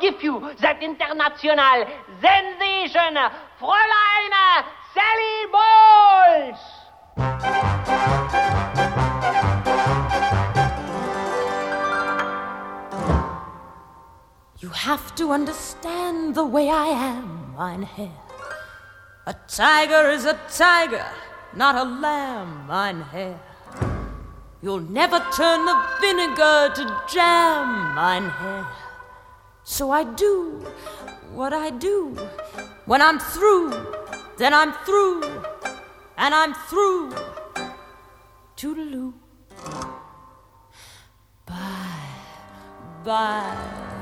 give you that international sensation, Fräulein Sally Bowles! You have to understand the way I am, mein Herr. A tiger is a tiger, not a lamb, mein Herr. You'll never turn the vinegar to jam, mein Herr. So I do what I do. When I'm through, then I'm through, and I'm through. Toodaloo. Bye,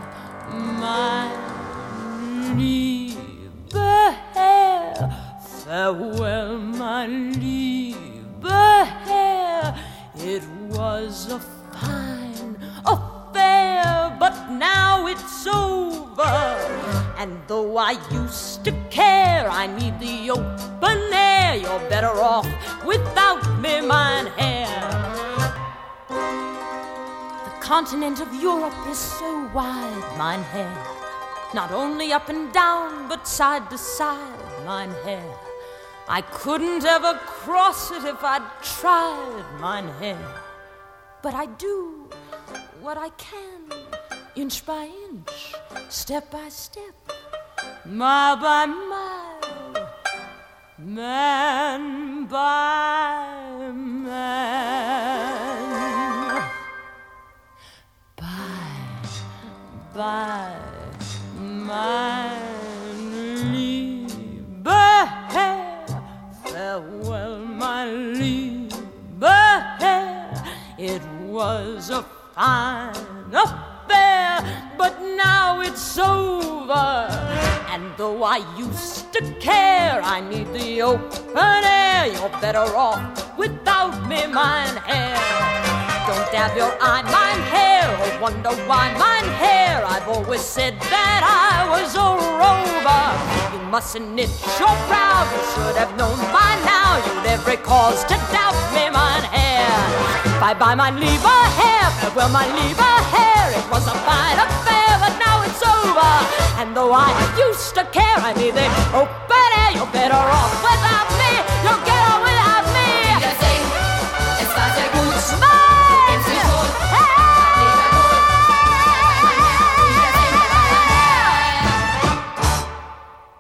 mein lieber Herr. Farewell, mein lieber Herr. It was a fine affair, but now it's over. And though I used to care, I need the open air. You're better off without me, mein Herr. The continent of Europe is so wide, mein Herr. Not only up and down, but side to side, mein Herr. I couldn't ever cross it if I'd tried, mein Herr. But I do what I can, inch by inch, step by step, mile by mile, man by man. Bye, mein lieber Herr. Farewell, my lieber Herr. It was a fine affair, but now it's over. And though I used to care, I need the open air. You're better off without me, mein Herr. Don't dab your eye, mein Herr, or wonder why, mein Herr. I've always said that I was a rover. You mustn't knit your brow, you should have known by now. You'd every cause to doubt me, mein Herr. Bye-bye, mein lieber Herr, farewell, my lieber Herr. It was a fine affair, but now it's over. And though I used to care, I need the open air. You're better off with